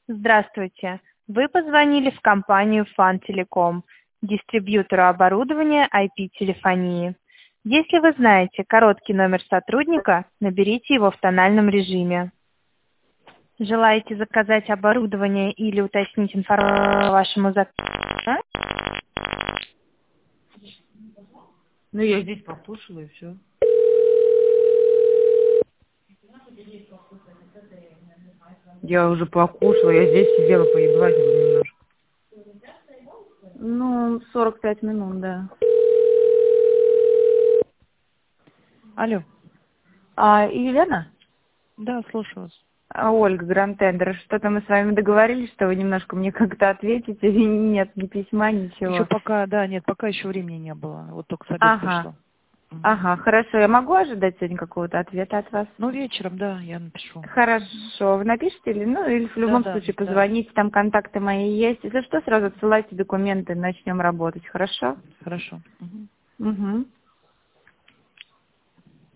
Здравствуйте. Вы позвонили в компанию Фантелеком, дистрибьютору оборудования IP-телефонии. Если вы знаете короткий номер сотрудника, наберите его в тональном режиме. Желаете заказать оборудование или уточнить информацию по вашему заказу? Ну, я здесь послушала и все. Я уже покушала, я здесь сидела, поеблазила немножко. Ну, 45 минут, да. Алло. Елена? Да, слушаю вас. Ольга, Гранд-Тендер. Что-то мы с вами договорились, что вы немножко мне как-то ответите, или нет, ни письма, ничего. Еще пока, да, нет, пока еще времени не было. Вот только с обеда пришло. Ага, хорошо. Я могу ожидать сегодня какого-то ответа от вас? Ну, вечером, да, я напишу. Хорошо. Вы напишите или, или в любом случае позвоните, там контакты мои есть. Если что, сразу отсылайте документы, начнем работать, хорошо? Хорошо. Угу.